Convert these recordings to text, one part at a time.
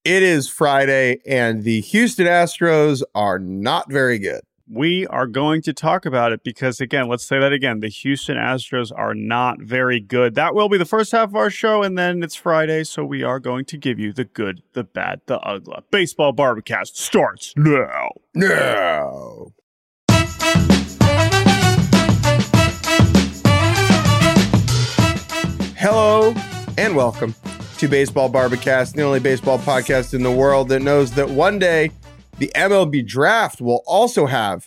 It is Friday, and the Houston Astros are not very good. We are going to talk about it because, again, let's say that again. The Houston Astros are not very good. That will be the first half of our show, and then it's Friday, so we are going to give you the good, the bad, the ugly. Baseball Barbacast starts now. No. Hello, and welcome to Baseball Barbacast, the only baseball podcast in the world that knows that one day the MLB draft will also have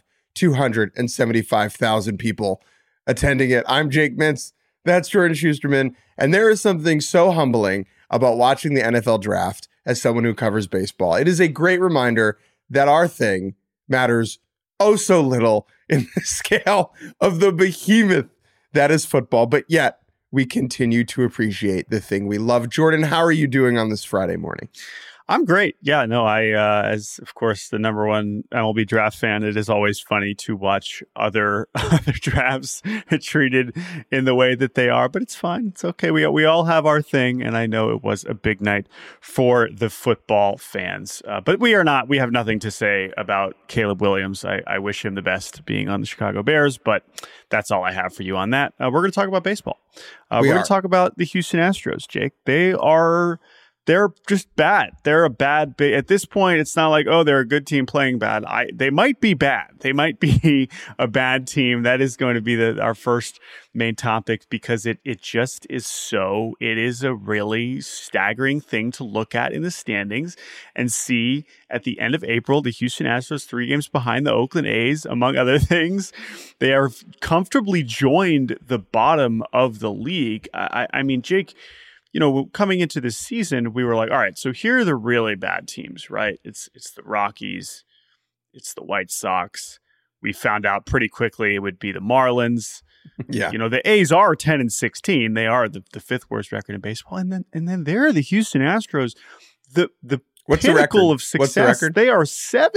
275,000 people attending it. I'm Jake Mintz. That's Jordan Schusterman. And there is something so humbling about watching the NFL draft as someone who covers baseball. It is a great reminder that our thing matters oh so little in the scale of the behemoth that is football. But yet, we continue to appreciate the thing we love. Jordan, how are you doing on this Friday morning? I'm great. Yeah, no, as of course the number one MLB draft fan, it is always funny to watch other drafts treated in the way that they are, but it's fine. It's okay. We all have our thing, and I know it was a big night for the football fans. But we have nothing to say about Caleb Williams. I wish him the best being on the Chicago Bears, but that's all I have for you on that. We're going to talk about baseball. We're going to talk about the Houston Astros, Jake. They're just bad. They're a bad, at this point, it's not like, oh, they're a good team playing bad. They might be bad. They might be a bad team. That is going to be our first main topic because it just is it is a really staggering thing to look at in the standings and see at the end of April, the Houston Astros 3 games behind the Oakland A's, among other things. They are comfortably joined the bottom of the league. I mean, Jake, you know, coming into this season, we were like, all right, so here are the really bad teams, right? It's the Rockies. It's the White Sox. We found out pretty quickly it would be the Marlins. Yeah. You know, the A's are 10-16. They are the fifth worst record in baseball. And then there are the Houston Astros, the What's pinnacle the of success. What's the record? They are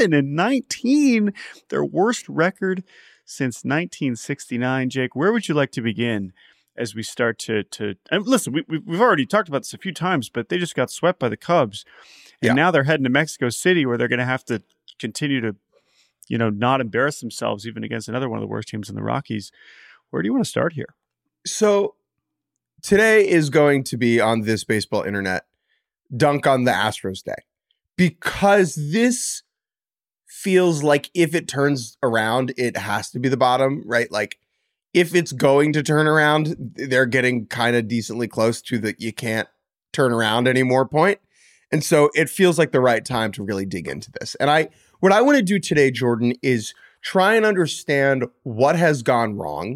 7-19. Their worst record since 1969. Jake, where would you like to begin as we start to and listen, we've already talked about this a few times, but they just got swept by the Cubs. And now they're heading to Mexico City where they're going to have to continue to, you know, not embarrass themselves even against another one of the worst teams in the Rockies. Where do you want to start here? So today is going to be on this baseball internet, Dunk on the Astros Day, because this feels like if it turns around, it has to be the bottom, right? Like, if it's going to turn around, they're getting kind of decently close to the you can't turn around anymore point. And so it feels like the right time to really dig into this. And what I want to do today, Jordan, is try and understand what has gone wrong,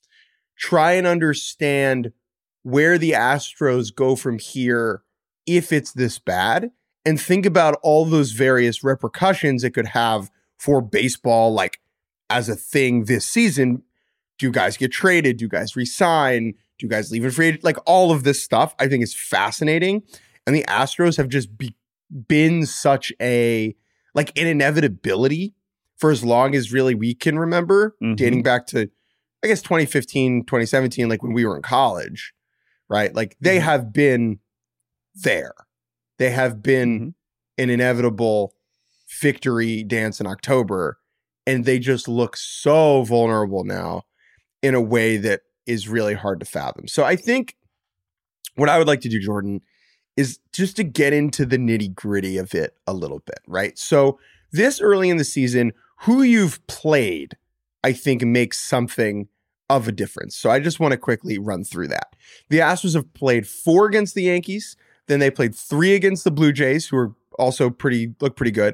try and understand where the Astros go from here if it's this bad, and think about all those various repercussions it could have for baseball, like as a thing this season. Do guys get traded? Do guys resign? Do guys leave in free agent? Like all of this stuff, I think is fascinating. And the Astros have just been such an inevitability for as long as really we can remember, dating back to, I guess, 2015, 2017, like when we were in college, right? Like they have been there. They have been an inevitable victory dance in October. And they just look so vulnerable now in a way that is really hard to fathom. So I think what I would like to do, Jordan, is just to get into the nitty gritty of it a little bit, right? So this early in the season, who you've played, I think makes something of a difference. So I just want to quickly run through that. The Astros have played 4 against the Yankees. Then they played 3 against the Blue Jays, who are also look pretty good.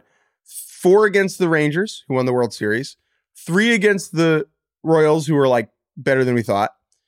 4 against the Rangers, who won the World Series. 3 against the Royals, who were like better than we thought.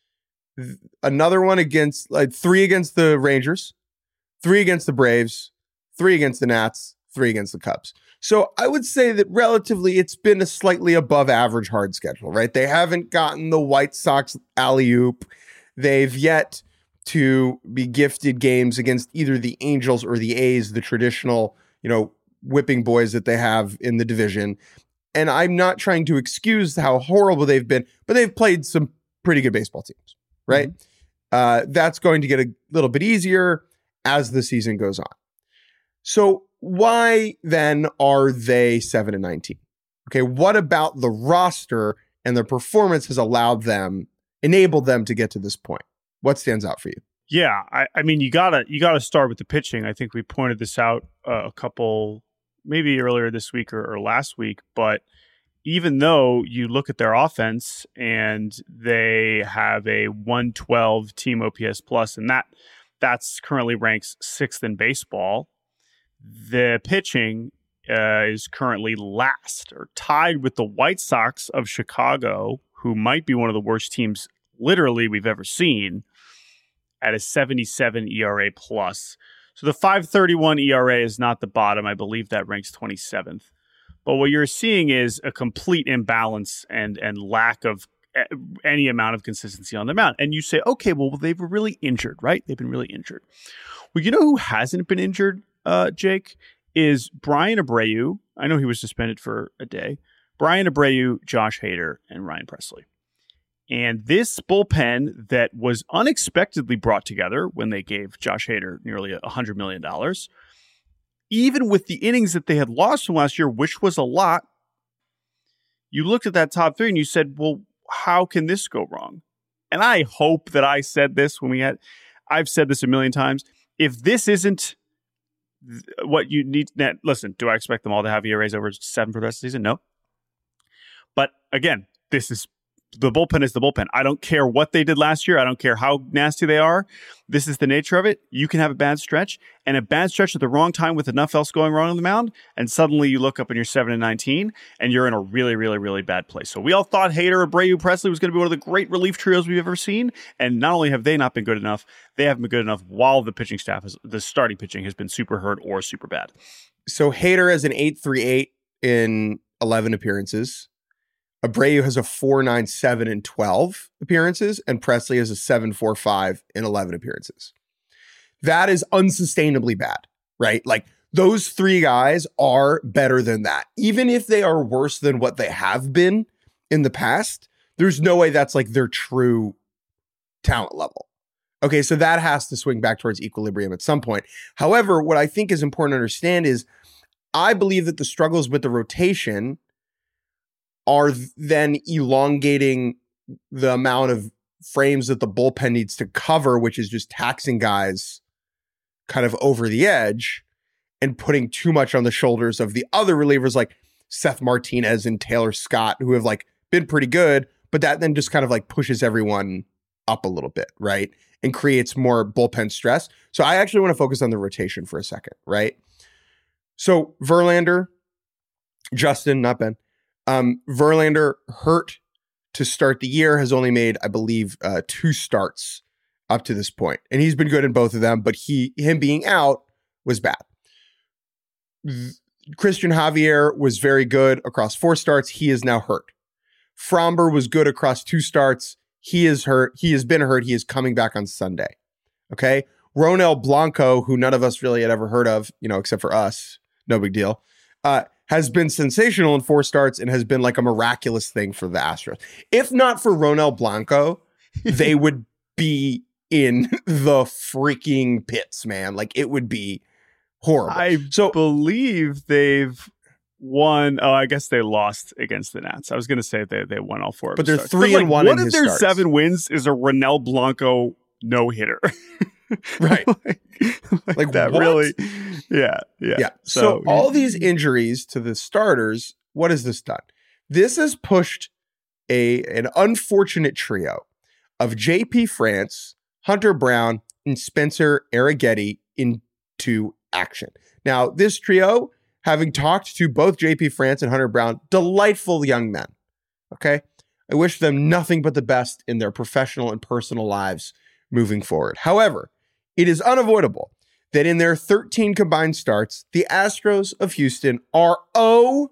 Another one against 3 against the Rangers, 3 against the Braves, 3 against the Nats, 3 against the Cubs. So I would say that relatively it's been a slightly above average hard schedule, right? They haven't gotten the White Sox alley-oop. They've yet to be gifted games against either the Angels or the A's, the traditional, you know, whipping boys that they have in the division. And I'm not trying to excuse how horrible they've been, but they've played some pretty good baseball teams, right? That's going to get a little bit easier as the season goes on. So why then are they 7-19? Okay, what about the roster and their performance has enabled them to get to this point? What stands out for you? Yeah, I mean, you gotta start with the pitching. I think we pointed this out a couple, maybe earlier this week or last week, but even though you look at their offense and they have a 112 team OPS plus, and that's currently ranks 6th in baseball, the pitching is currently last or tied with the White Sox of Chicago, who might be one of the worst teams literally we've ever seen, at a 77 ERA plus. So the 5.31 ERA is not the bottom. I believe that ranks 27th. But what you're seeing is a complete imbalance and lack of any amount of consistency on the mound. And you say, okay, well, they were really injured, right? They've been really injured. Well, you know who hasn't been injured, Jake, is Brian Abreu. I know he was suspended for a day. Brian Abreu, Josh Hader, and Ryan Pressly. And this bullpen that was unexpectedly brought together when they gave Josh Hader nearly $100 million, even with the innings that they had lost from last year, which was a lot, you looked at that top three and you said, well, how can this go wrong? And I hope that I said this I've said this a million times. If this isn't what you need, listen, do I expect them all to have ERAs over 7 for the rest of the season? No. But again, the bullpen is the bullpen. I don't care what they did last year. I don't care how nasty they are. This is the nature of it. You can have a bad stretch, and a bad stretch at the wrong time with enough else going wrong on the mound, and suddenly you look up and you're 7-19, and you're in a really, really, really bad place. So we all thought Hader, Abreu, Pressly was going to be one of the great relief trios we've ever seen, and not only have they not been good enough, they haven't been good enough while the pitching staff, the starting pitching, has been super hurt or super bad. So Hader has an 8.38 in 11 appearances. Abreu has a 4.97 in 12 appearances, and Pressly has a 7.45 in 11 appearances. That is unsustainably bad, right? Like, those three guys are better than that. Even if they are worse than what they have been in the past, there's no way that's like their true talent level. Okay, so that has to swing back towards equilibrium at some point. However, what I think is important to understand is I believe that the struggles with the rotation are then elongating the amount of frames that the bullpen needs to cover, which is just taxing guys kind of over the edge and putting too much on the shoulders of the other relievers like Seth Martinez and Taylor Scott, who have like been pretty good, but that then just kind of like pushes everyone up a little bit, right? And creates more bullpen stress. So I actually want to focus on the rotation for a second, right? So Verlander, Justin, not Ben, Verlander, hurt to start the year, has only made, I believe, 2 starts up to this point. And he's been good in both of them, but him being out was bad. Christian Javier was very good across 4 starts. He is now hurt. Framber was good across 2 starts. He is hurt. He has been hurt. He is coming back on Sunday. Okay. Ronel Blanco, who none of us really had ever heard of, except for us, no big deal, has been sensational in 4 starts and has been like a miraculous thing for the Astros. If not for Ronel Blanco, they would be in the freaking pits, man. Like, it would be horrible. I believe they've won. Oh, I guess they lost against the Nats. I was going to say they won all 4. But they're 3-1 One in of their starts. 7 wins is a Ronel Blanco no-hitter. Right. like that what? really. Yeah. So all these injuries to the starters, what has this done? This has pushed an unfortunate trio of JP France, Hunter Brown, and Spencer Arrighetti into action. Now, this trio, having talked to both JP France and Hunter Brown, delightful young men. Okay. I wish them nothing but the best in their professional and personal lives moving forward. However, it is unavoidable that in their 13 combined starts, the Astros of Houston are 0-13.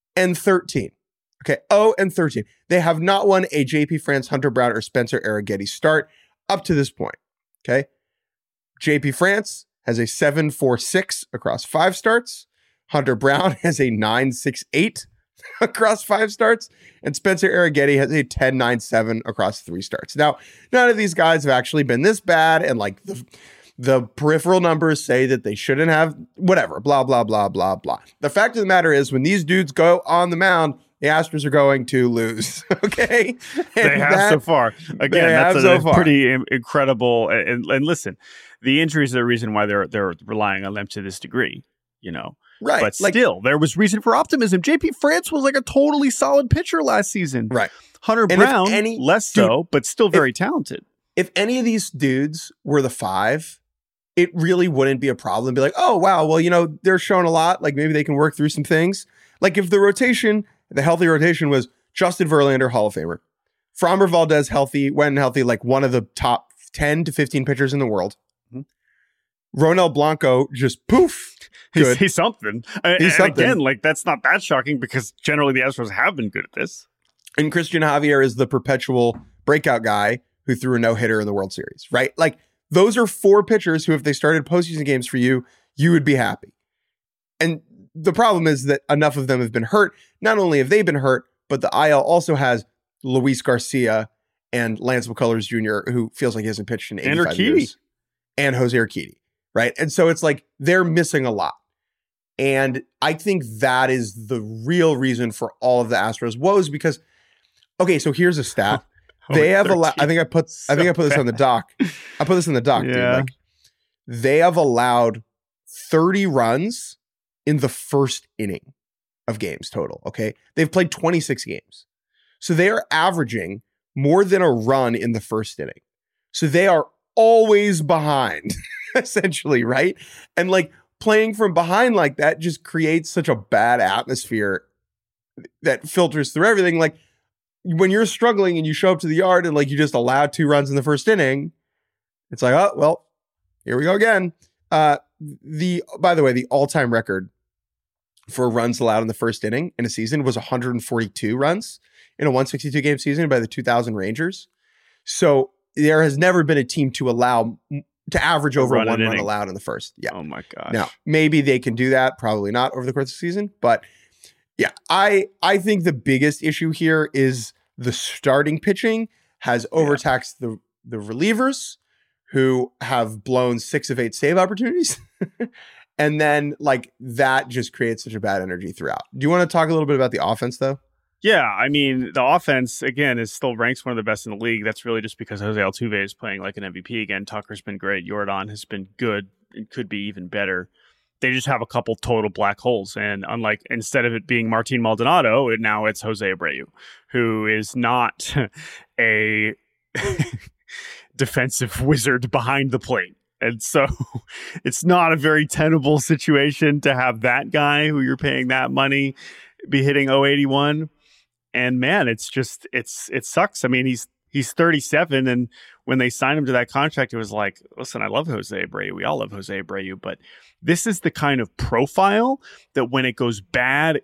Okay, 0-13. They have not won a JP France, Hunter Brown, or Spencer Arrighetti start up to this point. Okay, JP France has a 7.46 across 5 starts. Hunter Brown has a 9.68 across 5 starts, and Spencer Arrighetti has a 10.97 across 3 starts. Now, none of these guys have actually been this bad, and like The peripheral numbers say that they shouldn't have whatever, blah, blah, blah, blah, blah. The fact of the matter is when these dudes go on the mound, the Astros are going to lose. Okay. They have so far. Again, that's a pretty incredible. And listen, the injuries are the reason why they're relying on them to this degree, you know. Right. But still, there was reason for optimism. JP France was like a totally solid pitcher last season. Right. Hunter Brown, less so, but still very talented. If any of these dudes were the 5, it really wouldn't be a problem. Be like, oh, wow, well, you know, they're showing a lot. Like maybe they can work through some things. Like if the healthy rotation was Justin Verlander, Hall of Famer, Framber Valdez healthy, when healthy, like one of the top 10 to 15 pitchers in the world. Mm-hmm. Ronel Blanco just poof. Good. He's something. He's something. Again, like that's not that shocking because generally the Astros have been good at this. And Christian Javier is the perpetual breakout guy who threw a no-hitter in the World Series, right? Like those are 4 pitchers who, if they started postseason games for you, you would be happy. And the problem is that enough of them have been hurt. Not only have they been hurt, but the IL also has Luis Garcia and Lance McCullers Jr., who feels like he hasn't pitched in 85 years. And Jose Urquidy, right? And so it's like they're missing a lot. And I think that is the real reason for all of the Astros woes because, okay, so here's a stat. They have I think I put this on the doc. I put this in the doc, dude. Like they have allowed 30 runs in the first inning of games total. Okay. They've played 26 games. So they are averaging more than a run in the first inning. So they are always behind, essentially, right? And like playing from behind like that just creates such a bad atmosphere that filters through everything. Like, when you're struggling and you show up to the yard and like you just allow 2 runs in the first inning, it's like, oh, well, here we go again. By the way, the all-time record for runs allowed in the first inning in a season was 142 runs in a 162 game season by the 2000 Rangers. So there has never been a team to average over 1 run allowed in the first. Yeah. Oh my gosh. Now, maybe they can do that. Probably not over the course of the season, but yeah, I think the biggest issue here is the starting pitching has overtaxed the relievers who have blown 6 of 8 save opportunities. And then like that just creates such a bad energy throughout. Do you want to talk a little bit about the offense though? Yeah, I mean, the offense, again, is still ranks one of the best in the league. That's really just because Jose Altuve is playing like an MVP again. Tucker's been great. Jordan has been good and could be even better. They just have a couple total black holes. And unlike, instead of it being Martin Maldonado, now it's Jose Abreu, who is not a defensive wizard behind the plate. And so it's not a very tenable situation to have that guy who you're paying that money be hitting 081. And man, it sucks. I mean, he's 37, and when they signed him to that contract, it was like, listen, I love Jose Abreu. We all love Jose Abreu, but this is the kind of profile that when it goes bad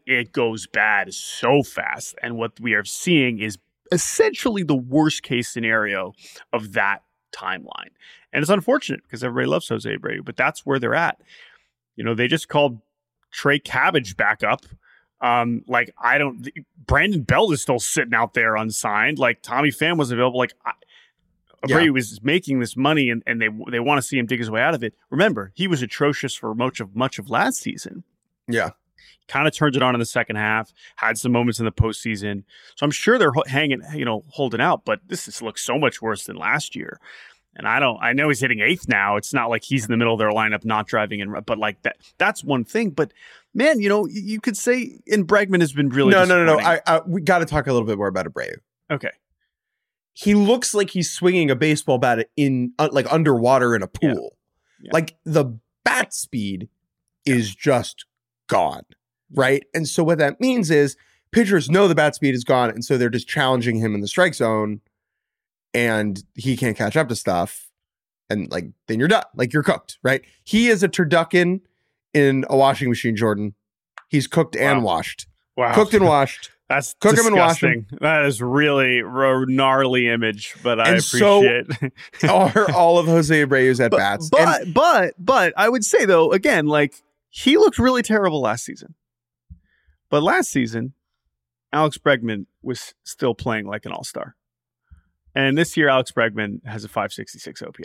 so fast. And what we are seeing is essentially the worst case scenario of that timeline. And it's unfortunate because everybody loves Jose Abreu, but that's where they're at. You know, they just called Trey Cabbage back up. Brandon Belt is still sitting out there unsigned. Like Tommy Pham was available. Like Abreu was making this money and they want to see him dig his way out of it. Remember, he was atrocious for much of last season. Yeah. Kind of turned it on in the second half, had some moments in the postseason. So I'm sure they're holding out, but this looks so much worse than last year. And I know he's hitting 8th now. It's not like he's in the middle of their lineup, not driving in, but like that's one thing. But man, you could say, and Bregman has been really No. We got to talk a little bit more about Abreu. Okay. He looks like he's swinging a baseball bat in like underwater in a pool. Yeah. Like the bat speed is just gone. Right. And so what that means is pitchers know the bat speed is gone. And so they're just challenging him in the strike zone and he can't catch up to stuff. And like, then you're done. Like you're cooked. Right. He is a turducken in a washing machine, Jordan. He's cooked and washed. Wow. Cooked and washed. That's cook disgusting. Him and wash him. That is really a gnarly image, but I appreciate it. Are all of Jose Abreu's at bats. But I would say though, again, like he looked really terrible last season. But last season, Alex Bregman was still playing like an all-star. And this year, Alex Bregman has a 566 OPS.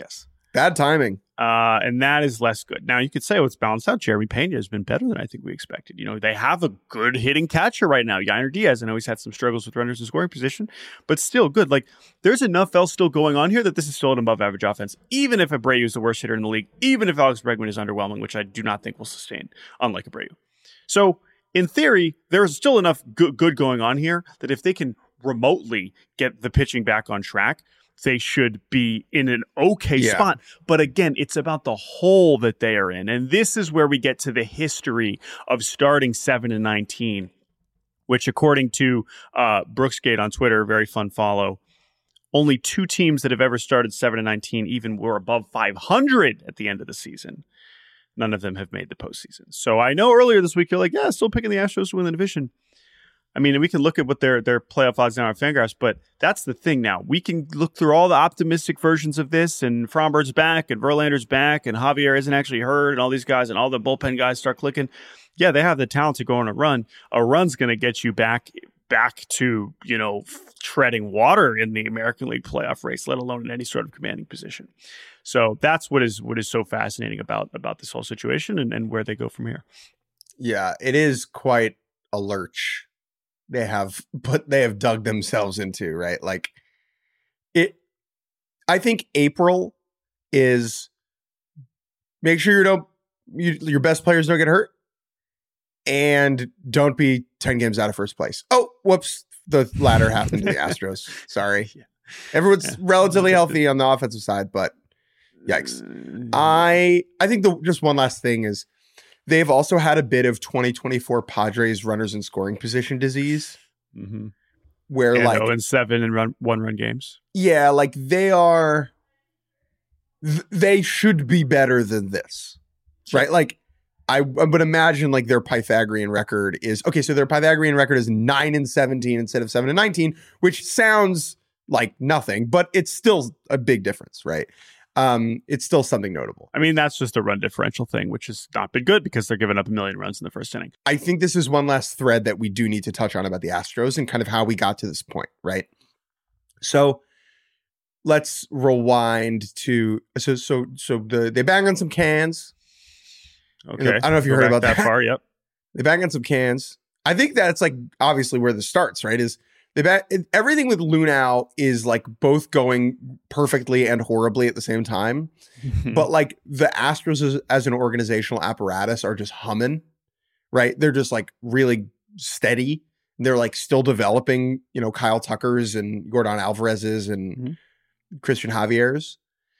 Bad timing. And that is less good. Now, you could say, it's balanced out. Jeremy Pena has been better than I think we expected. They have a good hitting catcher right now. Yainer Diaz, I know he's had some struggles with runners in scoring position, but still good. Like, there's enough else still going on here that this is still an above-average offense, even if Abreu is the worst hitter in the league, even if Alex Bregman is underwhelming, which I do not think will sustain, unlike Abreu. So, in theory, there's still enough good going on here that if they can remotely get the pitching back on track, they should be in an okay spot. But again, it's about the hole that they are in. And this is where we get to the history of starting 7-19, which according to Brooksgate on Twitter, very fun follow, only 2 teams that have ever started 7-19 even were above 500 at the end of the season. None of them have made the postseason. So I know earlier this week, you're like, yeah, still picking the Astros to win the division. I mean, we can look at what their playoff odds now on Fangraphs, but that's the thing now. We can look through all the optimistic versions of this, and Fromberg's back, and Verlander's back, and Javier isn't actually hurt, and all these guys, and all the bullpen guys start clicking. Yeah, they have the talent to go on a run. A run's going to get you back to, treading water in the American League playoff race, let alone in any sort of commanding position. So that's what is so fascinating about this whole situation and where they go from here. Yeah, it is quite a lurch they have dug themselves into, right? Like I think April is make sure your best players don't get hurt and don't be 10 games out of first place. Oh, whoops. The latter happened to the Astros. Sorry. Yeah. Everyone's relatively healthy on the offensive side, but yikes. I think just one last thing is they've also had a bit of 2024 Padres runners in scoring position disease, where and like 0-7 and one-run games. Yeah, like they should be better than this, right? Like I would imagine like their Pythagorean record is okay. So their Pythagorean record is 9-17 instead of 7-19, which sounds like nothing, but it's still a big difference, right? It's still something notable. I mean, that's just a run differential thing, which has not been good because they're giving up 1 million runs in the first inning. I think this is one last thread that we do need to touch on about the Astros and kind of how we got to this point, right? So let's rewind to they bang on some cans. Okay, I don't know if you heard about that. Far, yep. They bang on some cans. I think that's like obviously where this starts, right? Is everything with Luhnow is like both going perfectly and horribly at the same time. But like the Astros as an organizational apparatus are just humming, right? They're just like really steady. They're like still developing, Kyle Tuckers and Gordon Alvarez's and Christian Javier's.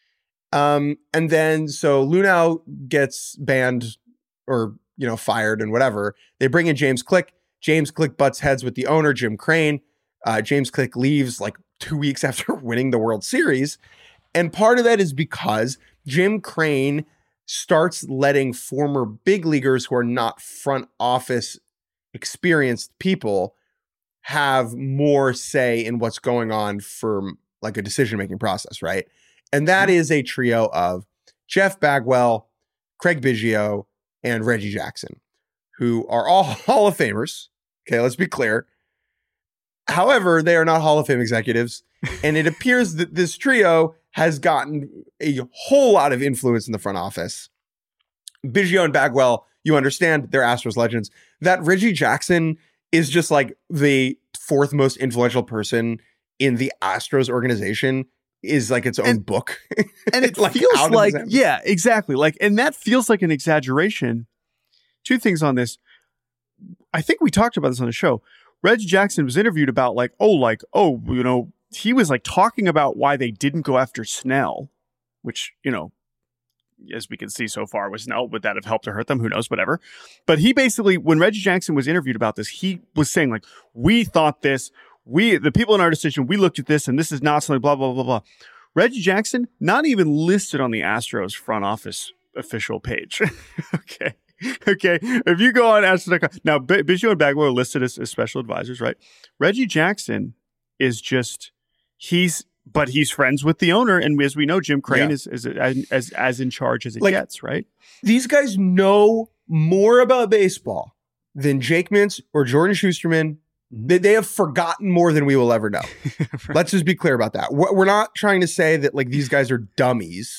And then so Luhnow gets banned or, fired and whatever. They bring in James Click. James Click butts heads with the owner, Jim Crane. James Click leaves like 2 weeks after winning the World Series. And part of that is because Jim Crane starts letting former big leaguers who are not front office experienced people have more say in what's going on for like a decision-making process, right? And that is a trio of Jeff Bagwell, Craig Biggio, and Reggie Jackson, who are all Hall of Famers. Okay, let's be clear. However, they are not Hall of Fame executives, and it appears that this trio has gotten a whole lot of influence in the front office. Biggio and Bagwell, you understand, they're Astros legends. That Reggie Jackson is just like the fourth most influential person in the Astros organization is like its own book. And it like feels like, yeah, exactly. Like, and that feels like an exaggeration. Two things on this. I think we talked about this on the show. Reggie Jackson was interviewed about he was like talking about why they didn't go after Snell, which, as we can see so far was Snell. Would that have helped or hurt them? Who knows, whatever. But he basically, when Reggie Jackson was interviewed about this, he was saying like, we thought this, the people in our decision, we looked at this and this is not something blah, blah, blah, blah. Reggie Jackson, not even listed on the Astros front office official page. Okay. If you go on Astros.com, now Biggio and Bagwell are listed as special advisors, right? Reggie Jackson is just, he's friends with the owner. And as we know, Jim Crane is as in charge as it gets, right? These guys know more about baseball than Jake Mintz or Jordan Schusterman. They have forgotten more than we will ever know. Right. Let's just be clear about that. We're not trying to say that like these guys are dummies.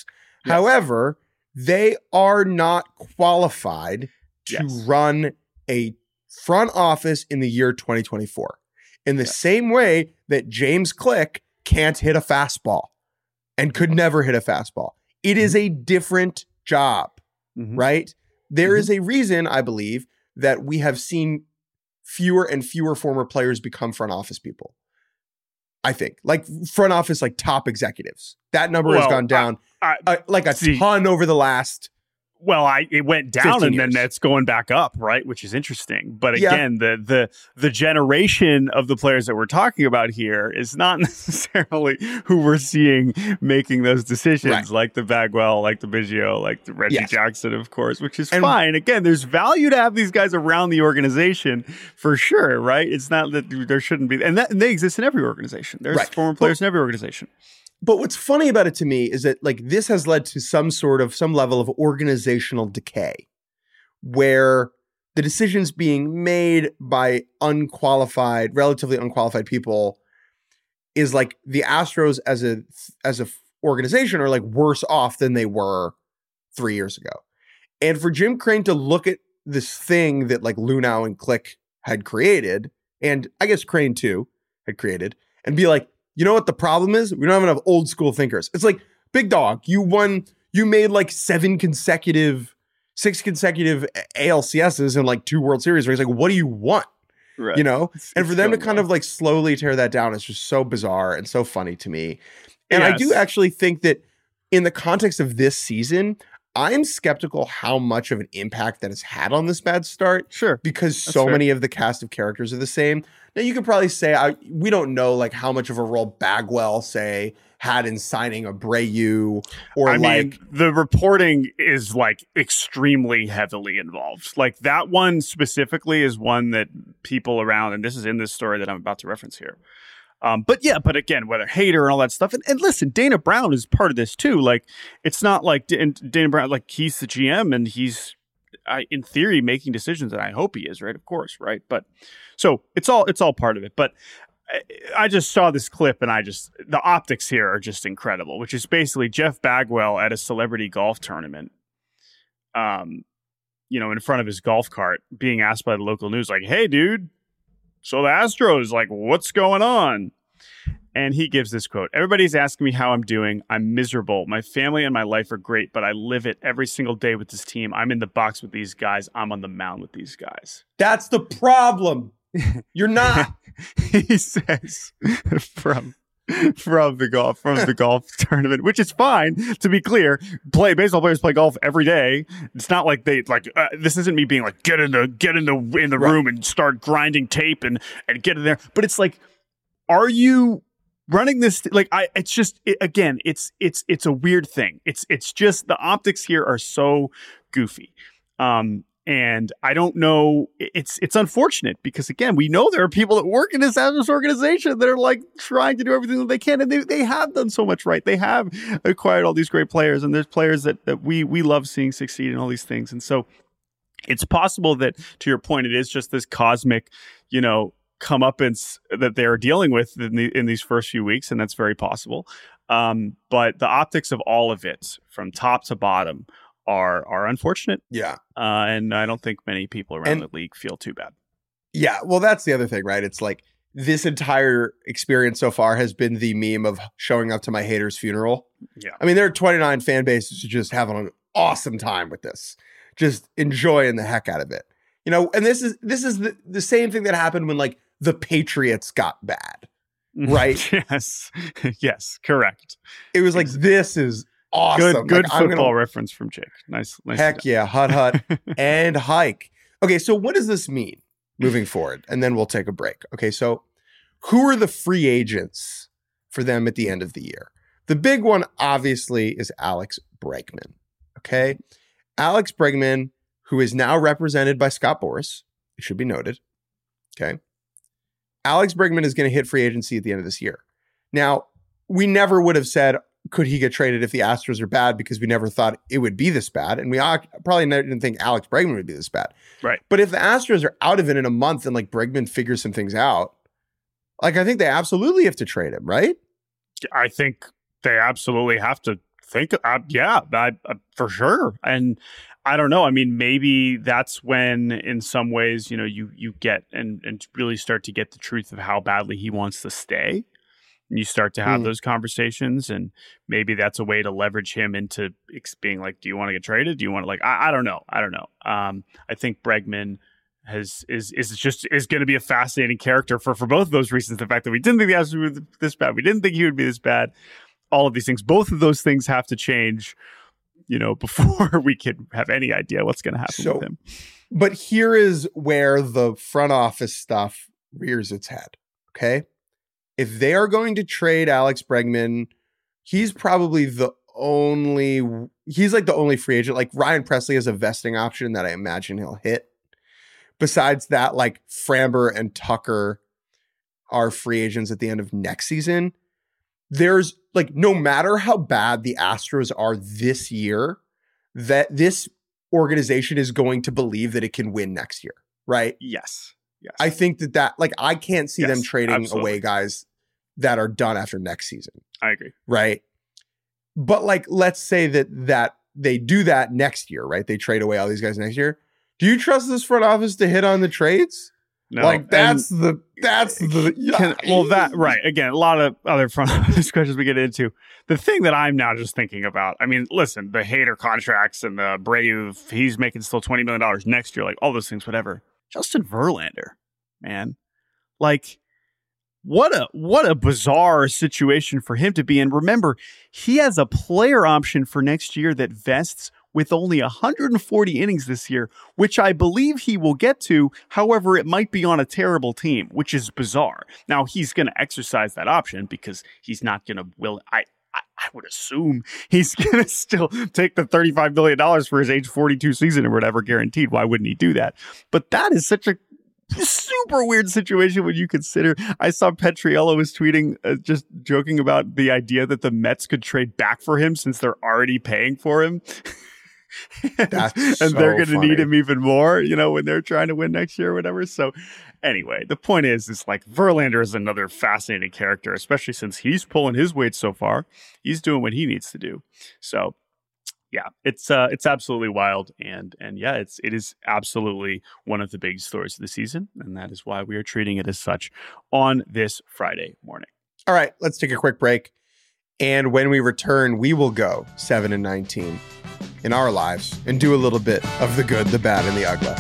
Yes. However, they are not qualified to run a front office in the year 2024 in the same way that James Click can't hit a fastball and could never hit a fastball. It is a different job, right? There is a reason, I believe, that we have seen fewer and fewer former players become front office people. I think like front office, like top executives, that number has gone down like a ton over the last. Well, it went down and years. then that's going back up, right? Which is interesting. But again, the generation of the players that we're talking about here is not necessarily who we're seeing making those decisions, like the Bagwell, like the Biggio, like the Reggie Jackson, of course, which is fine. Again, there's value to have these guys around the organization for sure, right? It's not that there shouldn't be, and they exist in every organization. There's former players in every organization. But what's funny about it to me is that like this has led to some level of organizational decay where the decisions being made by relatively unqualified people is like the Astros as a organization are like worse off than they were 3 years ago. And for Jim Crane to look at this thing that like Luhnow and Click had created, and I guess Crane too had created, and be like, you know what the problem is? We don't have enough old school thinkers. It's like, big dog, you made like 6 consecutive ALCSs and like 2 World Series races. Like, what do you want? Right. You know? And for them to kind of like slowly tear that down, it's just so bizarre and so funny to me. And I do actually think that in the context of this season, I'm skeptical how much of an impact that has had on this bad start. Sure. Because so many of the cast of characters are the same. Now, you could probably say, we don't know like how much of a role Bagwell, say, had in signing Abreu or I mean, the reporting is like extremely heavily involved. Like that one specifically is one that people around, and this is in this story that I'm about to reference here. But again, whether Hader and all that stuff, and listen, Dana Brown is part of this too. Like, it's not like Dana Brown, like he's the GM and he's, in theory, making decisions, and I hope he is, right? Of course, right? But so it's all part of it. But I just saw this clip, and the optics here are just incredible. Which is basically Jeff Bagwell at a celebrity golf tournament, in front of his golf cart, being asked by the local news, like, "Hey, dude. So the Astros, like, what's going on?" And he gives this quote: "Everybody's asking me how I'm doing. I'm miserable. My family and my life are great, but I live it every single day with this team. I'm in the box with these guys. I'm on the mound with these guys." That's the problem. You're not. He says from the golf tournament, which is fine. To be clear, baseball players play golf every day. It's not like they like. This isn't me being like get in the room and start grinding tape and get in there. But it's like, are you running this? It's a weird thing. It's just the optics here are so goofy. And I don't know, it's unfortunate because, again, we know there are people that work in this Astros organization that are like trying to do everything that they can. And they have done so much right. They have acquired all these great players, and there's players that we love seeing succeed in all these things. And so it's possible that, to your point, it is just this cosmic, comeuppance that they're dealing with in these first few weeks. And that's very possible. But the optics of all of it from top to bottom are unfortunate. Yeah. And I don't think many people around the league feel too bad. Yeah. Well, that's the other thing, right? It's like this entire experience so far has been the meme of showing up to my hater's funeral. Yeah. I mean, there are 29 fan bases who just having an awesome time with this, just enjoying the heck out of it. And this is the same thing that happened when like the Patriots got bad, right? Yes. Yes. Correct. It was like, this is awesome. Good football reference from Jake. Nice. Heck yeah. Hut and hike. Okay. So what does this mean moving forward? And then we'll take a break. Okay. So who are the free agents for them at the end of the year? The big one, obviously, is Alex Bregman. Okay. Alex Bregman, who is now represented by Scott Boras. It should be noted. Okay. Alex Bregman is going to hit free agency at the end of this year. Now, we never would have said, could he get traded if the Astros are bad, because we never thought it would be this bad. And we probably never didn't think Alex Bregman would be this bad. Right. But if the Astros are out of it in a month and like Bregman figures some things out, like I think they absolutely have to trade him, right? I think they absolutely have to think, for sure. And I don't know. I mean, maybe that's when, in some ways, you get and really start to get the truth of how badly he wants to stay. And you start to have those conversations, and maybe that's a way to leverage him into being like, "Do you want to get traded? Do you want to I don't know. I think Bregman is going to be a fascinating character for both of those reasons. The fact that we didn't think the Astros were this bad, we didn't think he would be this bad. All of these things, both of those things have to change, before we can have any idea what's going to happen with him. But here is where the front office stuff rears its head. Okay. If they are going to trade Alex Bregman, he's probably the only free agent. Like Ryan Presley has a vesting option that I imagine he'll hit. Besides that, like Framber and Tucker are free agents at the end of next season. There's like, no matter how bad the Astros are this year, that this organization is going to believe that it can win next year. Right. Yes. I think that like, I can't see them trading away guys that are done after next season. I agree. Right. But like, let's say that they do that next year, right? They trade away all these guys next year. Do you trust this front office to hit on the trades? No. Like that's right. Again, a lot of other front office questions we get into. The thing that I'm now just thinking about, I mean, listen, the Hader contracts and the Abreu, he's making still $20 million next year, like all those things, whatever. Justin Verlander, man, like what a bizarre situation for him to be in. Remember, he has a player option for next year that vests with only 140 innings this year, which I believe he will get to. However, it might be on a terrible team, which is bizarre. Now, he's going to exercise that option because he's not going to I would assume he's going to still take the $35 million for his age 42 season or whatever guaranteed. Why wouldn't he do that? But that is such a super weird situation when you consider. I saw Petriello was tweeting, just joking about the idea that the Mets could trade back for him since they're already paying for him. and they're going to need him even more, when they're trying to win next year or whatever. So anyway, the point is like Verlander is another fascinating character, especially since he's pulling his weight so far. He's doing what he needs to do. So yeah, it's absolutely wild. And yeah, it is absolutely one of the big stories of the season. And that is why we are treating it as such on this Friday morning. All right, let's take a quick break. And when we return, we will go 7-19 in our lives and do a little bit of the good, the bad, and the ugly.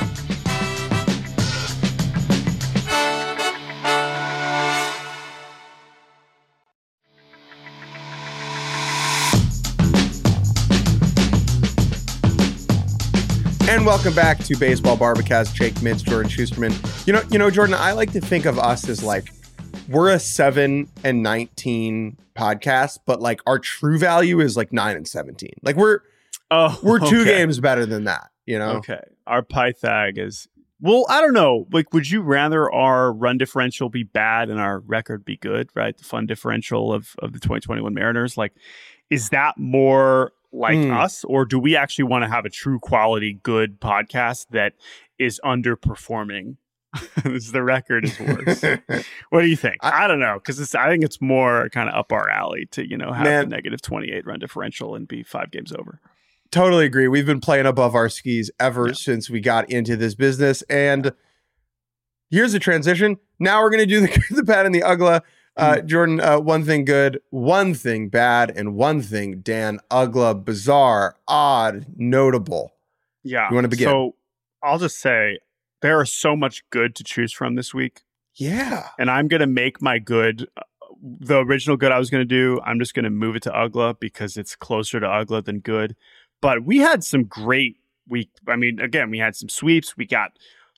And welcome back to Baseball Barbacast. Jake Mintz, Jordan Schusterman. You know, Jordan, I like to think of us as like, we're a 7-19 podcast, but like our true value is like 9-17. Like we're two games better than that, Okay. Our Pythag is, well, I don't know. Like, would you rather our run differential be bad and our record be good, right? The fun differential of the 2021 Mariners. Like, is that more like us, or do we actually want to have a true quality, good podcast that is underperforming? The record is worse. What do you think? I don't know, because I think it's more kind of up our alley to have a negative 28 run differential and be 5 games over. Totally agree. We've been playing above our skis ever since we got into this business. And here's the transition. Now we're going to do the bad and the ugly. Jordan, one thing good, one thing bad, and one thing, Dan, ugly, bizarre, odd, notable. Yeah. You want to begin? So I'll just say there is so much good to choose from this week. Yeah. And I'm going to make my good, the original good I was going to do, I'm just going to move it to ugly because it's closer to ugly than good. But we had some great week. I mean, again, we had some sweeps. We got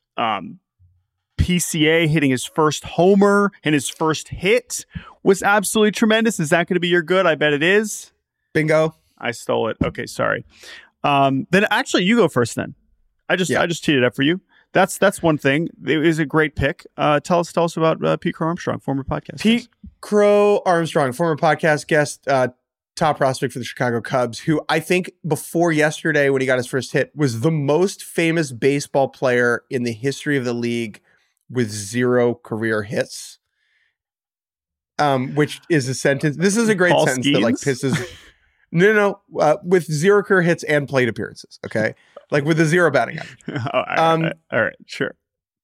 PCA hitting his first homer, and his first hit was absolutely tremendous. Is that going to be your good? I bet it is. Bingo. I stole it. Okay, sorry. Then actually, you go first. Then I just teed it up for you. That's one thing. It was a great pick. Tell us about Pete Crow Armstrong, former podcast Pete Crow Armstrong, former podcast guest. Top prospect for the Chicago Cubs, who I think before yesterday when he got his first hit was the most famous baseball player in the history of the league with 0 career hits, which is a sentence. This is a great Paul sentence Skeens? that like pisses. No. With 0 career hits and plate appearances. Okay, like with a 0 batting average. All right, sure.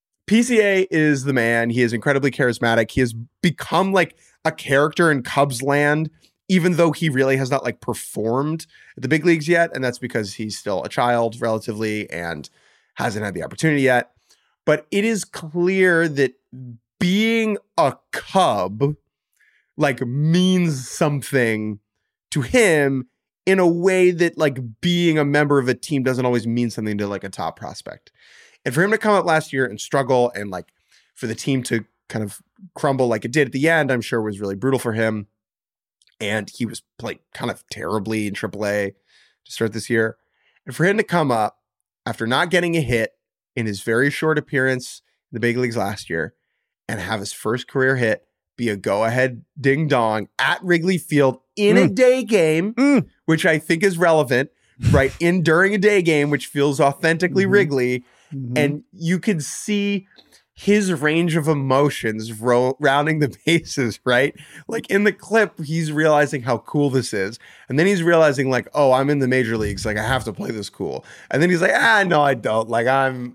PCA is the man. He is incredibly charismatic. He has become like a character in Cubs land, even though he really has not like performed at the big leagues yet. And that's because he's still a child relatively and hasn't had the opportunity yet. But it is clear that being a Cub like means something to him in a way that like being a member of a team doesn't always mean something to like a top prospect. And for him to come up last year and struggle and like for the team to kind of crumble like it did at the end, I'm sure was really brutal for him. And he was played kind of terribly in AAA to start this year. And for him to come up after not getting a hit in his very short appearance in the big leagues last year and have his first career hit be a go-ahead ding-dong at Wrigley Field in a day game, which I think is relevant, right? During a day game, which feels authentically Wrigley. And you can see his range of emotions rounding the bases, right? Like in the clip, he's realizing how cool this is. And then he's realizing like, oh, I'm in the major leagues. Like I have to play this cool. And then he's like, no, I don't. Like I'm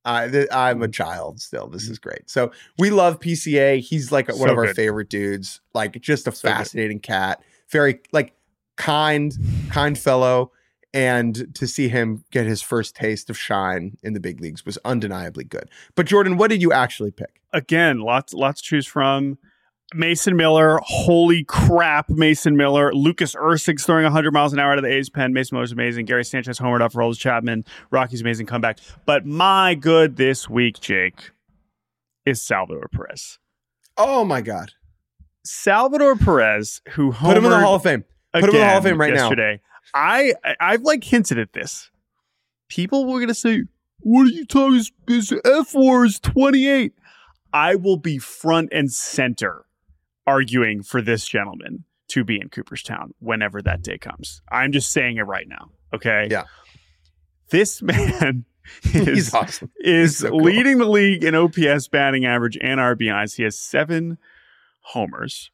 a child still. This is great. So we love PCA. He's like one of our favorite dudes, like just a fascinating cat, very like kind fellow. And to see him get his first taste of shine in the big leagues was undeniably good. But Jordan, what did you actually pick? Again, lots to choose from. Mason Miller, holy crap, Mason Miller. Lucas Erceg's throwing 100 miles an hour out of the A's pen. Mason Miller's amazing. Gary Sanchez homered up for Aroldis Chapman. Rocky's amazing comeback. But my good this week, Jake, is Salvador Perez. Oh my God. Salvador Perez, who homered put him in the Hall of Fame. Put him in the Hall of Fame right yesterday. I've like hinted at this. People were going to say, what are you talking? His F4 is 28. I will be front and center arguing for this gentleman to be in Cooperstown whenever that day comes. I'm just saying it right now. Okay. Yeah. This man He's awesome. is so cool. leading the league in OPS, batting average, and RBIs. He has 7 homers.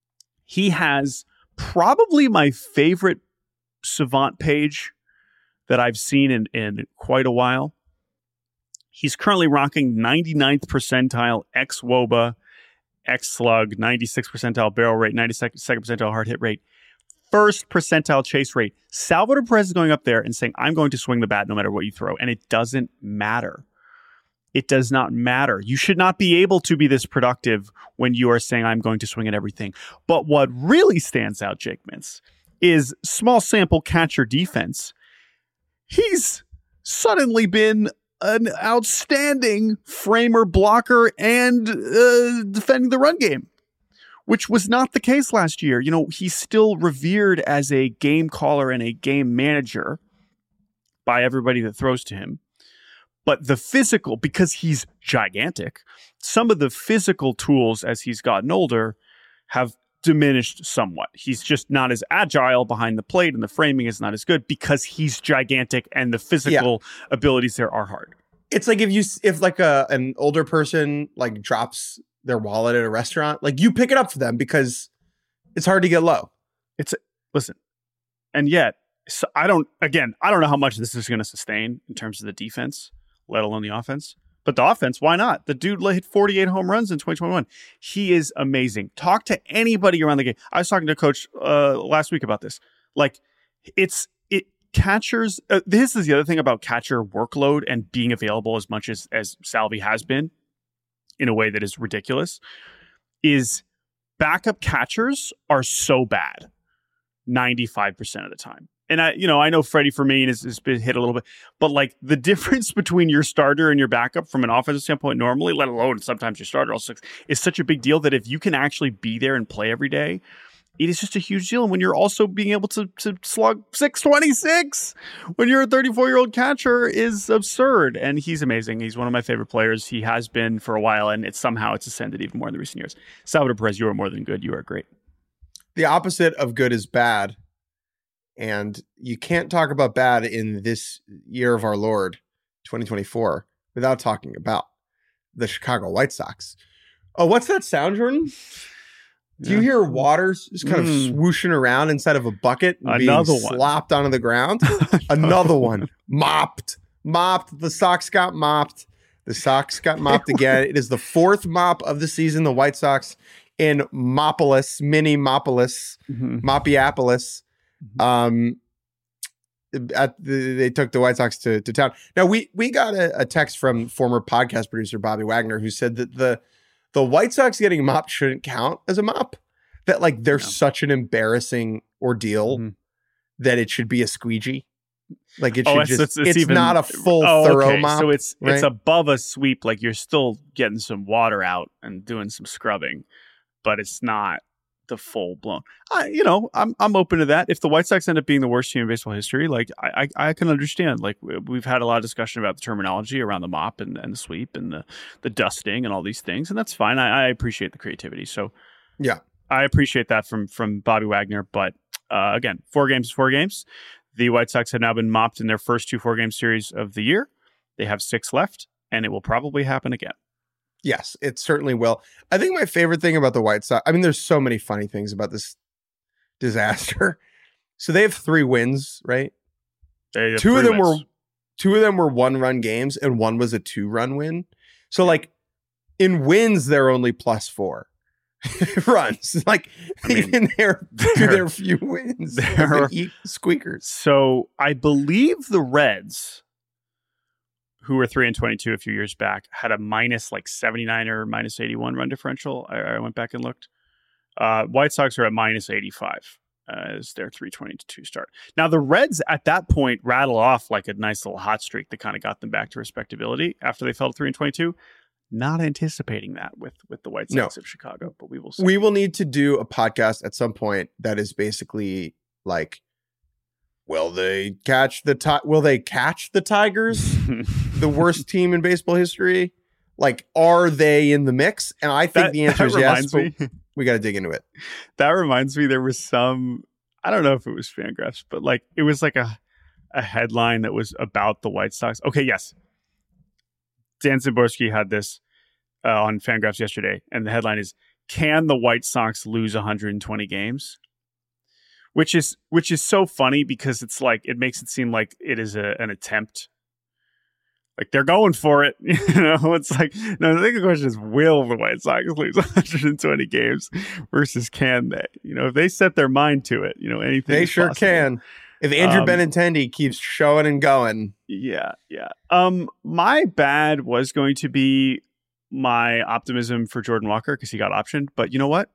He has probably my favorite Savant page that I've seen in quite a while. He's currently rocking 99th percentile xWOBA, xSlug, 96th percentile barrel rate, 92nd percentile hard hit rate, 1st percentile chase rate. Salvador Perez is going up there and saying, I'm going to swing the bat no matter what you throw. And it doesn't matter. It does not matter. You should not be able to be this productive when you are saying, I'm going to swing at everything. But what really stands out, Jake Mintz, is small sample catcher defense. He's suddenly been an outstanding framer, blocker, and defending the run game, which was not the case last year. You know, he's still revered as a game caller and a game manager by everybody that throws to him. But the physical, because he's gigantic, some of the physical tools as he's gotten older have diminished somewhat. He's just not as agile behind the plate and the framing is not as good because he's gigantic and the physical abilities there are hard. It's like if like an older person like drops their wallet at a restaurant, like you pick it up for them because it's hard to get low. Listen, and yet so I don't know how much this is going to sustain in terms of the defense, let alone the offense. But the offense, why not? The dude hit 48 home runs in 2021. He is amazing. Talk to anybody around the game. I was talking to Coach last week about this. Like, catchers. This is the other thing about catcher workload and being available as much as Salvi has been in a way that is ridiculous. Is backup catchers are so bad 95% of the time. And I know Freddie Fermin has been hit a little bit, but like the difference between your starter and your backup from an offensive standpoint normally, let alone sometimes your starter also, is such a big deal that if you can actually be there and play every day, it is just a huge deal. And when you're also being able to slug 626 when you're a 34-year-old catcher is absurd. And he's amazing. He's one of my favorite players. He has been for a while, and it's ascended even more in the recent years. Salvador Perez, you are more than good. You are great. The opposite of good is bad. And you can't talk about bad in this year of our Lord, 2024, without talking about the Chicago White Sox. Oh, what's that sound, Jordan? Do you hear water just kind of swooshing around inside of a bucket and being slopped onto the ground? Another one. Mopped. The Sox got mopped. The Sox got mopped again. It is the fourth mop of the season. The White Sox in Moppolis, mini Moppolis, Moppiopolis. They took the White Sox to town. Now, we got a text from former podcast producer Bobby Wagner who said that the White Sox getting mopped shouldn't count as a mop. That like they're such an embarrassing ordeal that it should be a squeegee. Like it should it's even, not a full thorough mop. So it's above a sweep. Like you're still getting some water out and doing some scrubbing, but it's not the full blown. I'm open to that. If the White Sox end up being the worst team in baseball history, like I can understand. Like we've had a lot of discussion about the terminology around the mop and the sweep and the dusting and all these things, and that's fine. I appreciate the creativity. So yeah, I appreciate that from Bobby Wagner. But again, 4 games is 4 games. The White Sox have now been mopped in their first 2 4-game series of the year. They have 6 left, and it will probably happen again. Yes, it certainly will. I think my favorite thing about the White Sox, I mean, there's so many funny things about this disaster. So they have 3 wins, right? Two of them were 1-run games, and one was a 2-run win. So like in wins, they're only +4 runs. Like even their few wins, they're squeakers. So I believe the Reds, who were 3-22 a few years back, had a -79 or -81 run differential. I went back and looked. White Sox are at -85 as their 3-22 start. Now the Reds at that point rattle off like a nice little hot streak that kind of got them back to respectability after they fell to 3-22. Not anticipating that with the White Sox of Chicago, but we will see. We will need to do a podcast at some point that is basically like, will they catch the Tigers, the worst team in baseball history? Like, are they in the mix? And I think the answer is yes. We got to dig into it. That reminds me, there was some, I don't know if it was Fangraphs, but like it was like a headline that was about the White Sox. Okay, yes. Dan Szymborski had this on Fangraphs yesterday, and the headline is, "Can the White Sox lose 120 games?" Which is so funny because it's like it makes it seem like it is an attempt. Like they're going for it. It's like, no, I think the question is, will the White Sox lose 120 games versus can they? If they set their mind to it, anything. They sure possible. Can. If Andrew Benintendi keeps showing and going. Yeah. My bad was going to be my optimism for Jordan Walker because he got optioned. But you know what?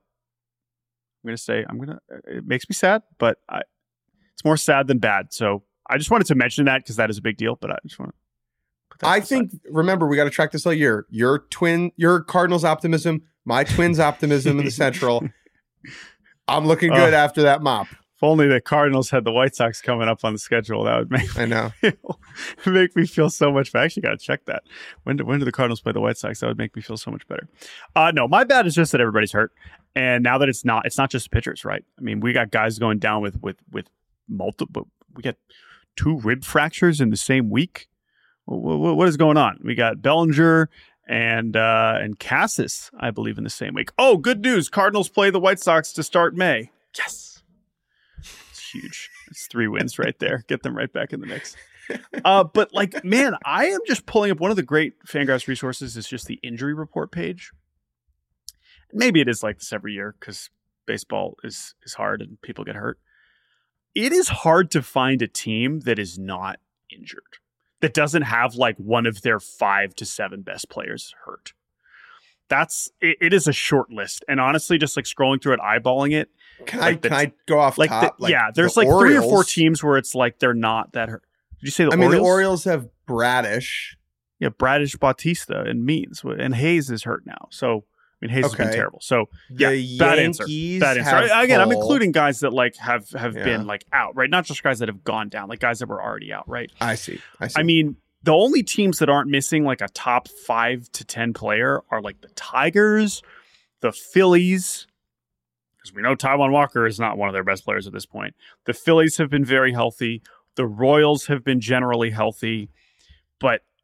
It makes me sad, but it's more sad than bad. So I just wanted to mention that because that is a big deal, but I just want to put that aside. Remember, we got to track this all year. Your Cardinals optimism, my Twins optimism in the Central. I'm looking good after that mop. If only the Cardinals had the White Sox coming up on the schedule, that would make me feel so much better. I actually got to check that. When do the Cardinals play the White Sox? That would make me feel so much better. No, my bad is just that everybody's hurt. And now that it's not just pitchers, right? I mean, we got guys going down with multiple. We got 2 rib fractures in the same week. What is going on? We got Bellinger and Cassis, I believe, in the same week. Oh, good news. Cardinals play the White Sox to start May. Yes. Huge. It's 3 wins right there. Get them right back in the mix. But like, man, I am just pulling up one of the great Fangraphs resources is just the injury report page. Maybe it is like this every year because baseball is hard and people get hurt. It is hard to find a team that is not injured, that doesn't have like one of their 5 to 7 best players hurt. It is a short list. And honestly, just like scrolling through it, eyeballing it. Can I go off like top? There's like Orioles, 3 or 4 teams where it's like they're not that hurt. Did you say Orioles? The Orioles have Bradish. Yeah, Bradish, Bautista, and Means. And Hayes is hurt now. So, I mean, Hayes has been terrible. So, yeah, bad answer. Again, I'm including guys that like have been like out, right? Not just guys that have gone down, like guys that were already out, right? I see. I mean, the only teams that aren't missing like a top 5 to 10 player are like the Tigers, the Phillies, because we know Taijuan Walker is not one of their best players at this point. The Phillies have been very healthy. The Royals have been generally healthy. But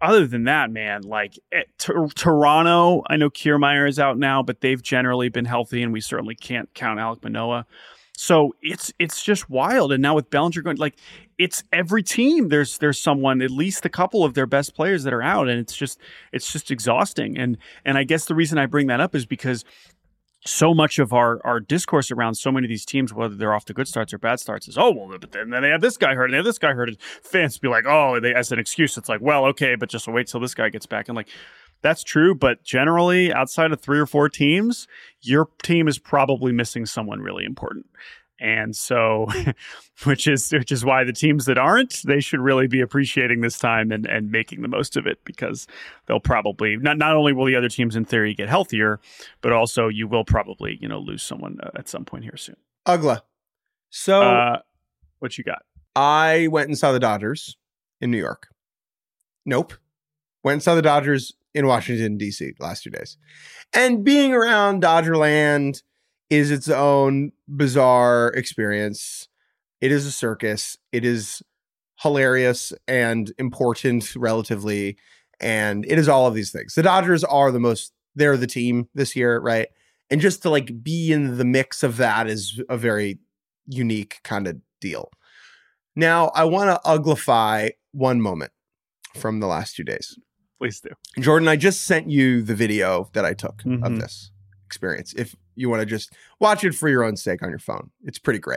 other than that, man, like Toronto, I know Kiermaier is out now, but they've generally been healthy, and we certainly can't count Alek Manoah. So it's just wild. And now with Bellinger going, like, it's every team. There's someone, at least a couple of their best players that are out, and it's just exhausting. And I guess the reason I bring that up is because so much of our discourse around so many of these teams, whether they're off to good starts or bad starts, is, oh, well, but then they have this guy hurt and they have this guy hurt. And fans be like, oh, as an excuse, it's like, well, okay, but just wait till this guy gets back. And like, that's true. But generally, outside of 3 or 4 teams, your team is probably missing someone really important. And so, which is why the teams that aren't, they should really be appreciating this time and making the most of it, because they'll probably not only will the other teams in theory get healthier, but also you will probably, lose someone at some point here soon. Ugla. So what you got? I went and saw the Dodgers in New York. Nope. Went and saw the Dodgers in Washington, D.C. the last 2 days. And being around Dodgerland is its own bizarre experience. It is a circus. It is hilarious and important relatively. And it is all of these things. The Dodgers are they're the team this year, right? And just to like be in the mix of that is a very unique kind of deal. Now, I want to uglify one moment from the last 2 days. Please do. Jordan, I just sent you the video that I took of this experience. If you want to just watch it for your own sake on your phone, it's pretty great.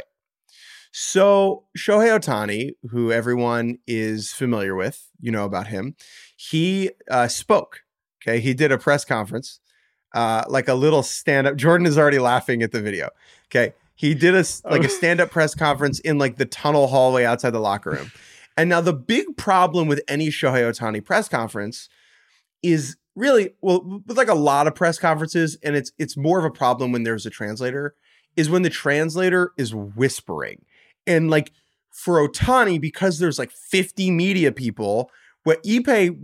So Shohei Ohtani, who everyone is familiar with, about him, he spoke. Okay, he did a press conference, like a little stand-up. Jordan is already laughing at the video. Okay, he did a stand-up press conference in like the tunnel hallway outside the locker room. And now the big problem with any Shohei Ohtani press conference is really, well, with like a lot of press conferences, and it's more of a problem when there's a translator, is when the translator is whispering. And like for Ohtani, because there's like 50 media people, what Ipe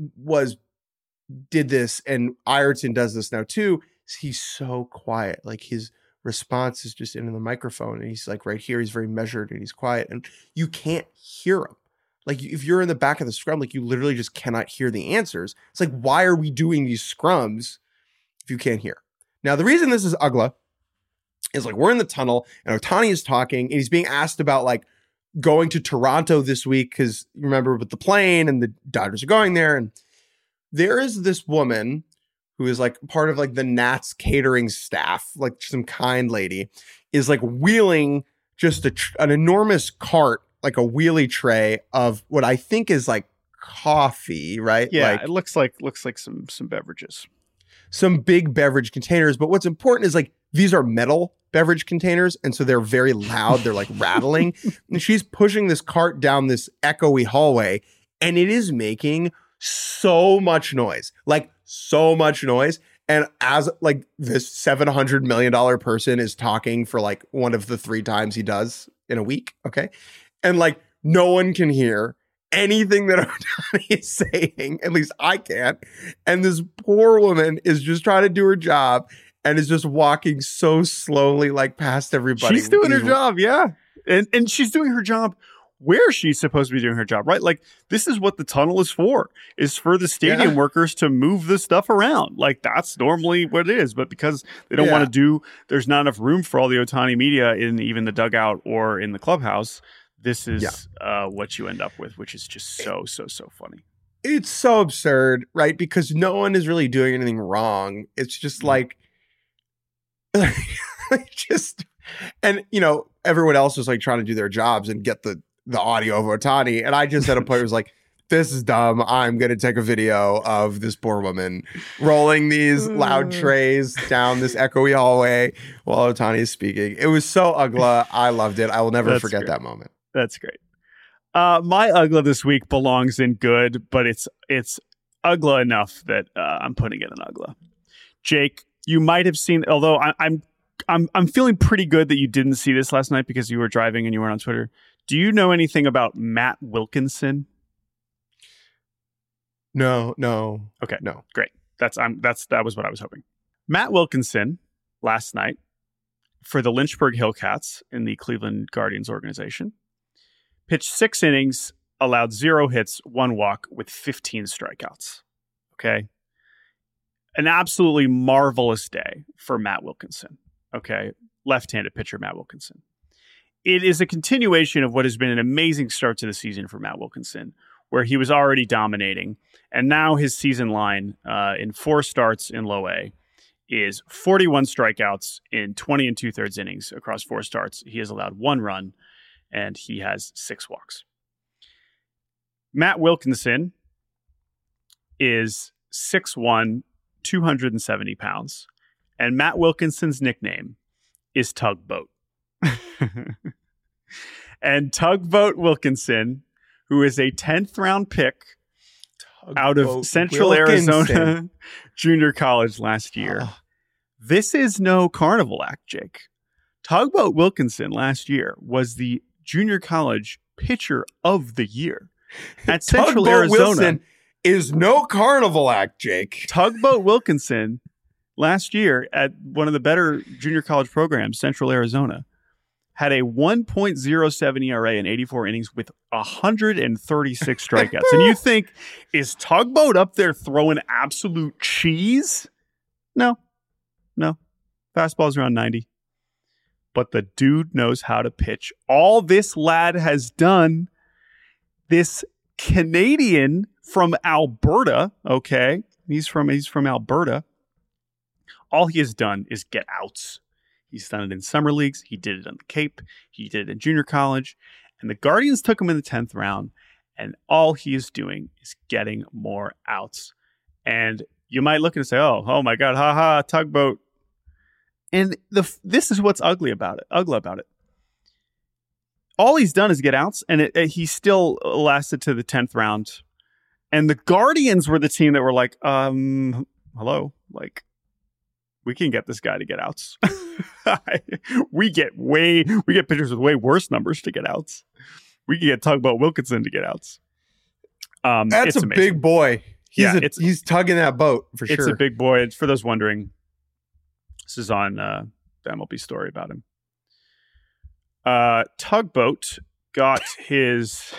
did this, and Ayrton does this now too, is he's so quiet. Like his response is just into the microphone, and he's like right here, he's very measured and he's quiet, and you can't hear him. Like if you're in the back of the scrum, like you literally just cannot hear the answers. It's like, why are we doing these scrums if you can't hear? Now, the reason this is Ugla is like we're in the tunnel and Ohtani is talking and he's being asked about like going to Toronto this week because you remember with the plane and the Dodgers are going there. And there is this woman who is like part of like the Nats catering staff, like some kind lady, is like wheeling just an enormous cart, like a wheelie tray of what I think is like coffee, right? Yeah, like, it looks like some beverages. Some big beverage containers. But what's important is like these are metal beverage containers. And so they're very loud. They're like rattling. And she's pushing this cart down this echoey hallway. And it is making so much noise. Like so much noise. And as like this $700 million person is talking for like one of the 3 times he does in a week. Okay. And like no one can hear anything that Ohtani is saying. At least I can't. And this poor woman is just trying to do her job and is just walking so slowly, like past everybody. She's doing her job, yeah. And she's doing her job where she's supposed to be doing her job, right? Like this is what the tunnel is for the stadium workers to move the stuff around. Like that's normally what it is. But because they don't want to there's not enough room for all the Ohtani media in even the dugout or in the clubhouse. This is what you end up with, which is just so funny. It's so absurd, right? Because no one is really doing anything wrong. It's just like, and everyone else was like trying to do their jobs and get the audio of Ohtani. And I just at a point was like, this is dumb. I'm going to take a video of this poor woman rolling these loud trays down this echoey hallway while Ohtani is speaking. It was so ugly. I loved it. I will never forget that moment. That's great. My Ugla this week belongs in good, but it's Ugla enough that I'm putting it in Ugla. Jake, you might have seen, although I'm feeling pretty good that you didn't see this last night because you were driving and you weren't on Twitter. Do you know anything about Matt Wilkinson? No. Okay. No. Great. That was what I was hoping. Matt Wilkinson last night for the Lynchburg Hillcats in the Cleveland Guardians organization pitched 6 innings, allowed 0 hits, 1 walk with 15 strikeouts. Okay. An absolutely marvelous day for Matt Wilkinson. Okay. Left-handed pitcher Matt Wilkinson. It is a continuation of what has been an amazing start to the season for Matt Wilkinson, where he was already dominating. And now his season line in 4 starts in low A is 41 strikeouts in 20 and 2/3 innings across 4 starts. He has allowed 1 run and he has 6 walks. Matt Wilkinson is 6'1", 270 pounds. And Matt Wilkinson's nickname is Tugboat. And Tugboat Wilkinson, who is a 10th round pick out of Central Arizona Junior College last year. This is no carnival act, Jake. Tugboat Wilkinson last year was the Junior College Pitcher of the Year at Central Arizona. Wilson is no carnival act, Jake. Tugboat Wilkinson last year at one of the better junior college programs, Central Arizona, had a 1.07 ERA in 84 innings with 136 strikeouts. And you think, is Tugboat up there throwing absolute cheese? No. Fastball's around 90. But the dude knows how to pitch. All this lad has done, this Canadian from Alberta, okay? He's from Alberta. All he has done is get outs. He's done it in summer leagues. He did it on the Cape. He did it in junior college. And the Guardians took him in the 10th round. And all he is doing is getting more outs. And you might look and say, oh my God, haha, Tugboat. And this is what's ugly about it. All he's done is get outs, and he still lasted to the 10th round. And the Guardians were the team that were like, hello, like, we can get this guy to get outs. we get pitchers with way worse numbers to get outs. We can get Tugboat Wilkinson to get outs. That's a big boy. He's tugging that boat for sure. It's a big boy. It's for those wondering. This is on the MLB story about him. Tugboat got his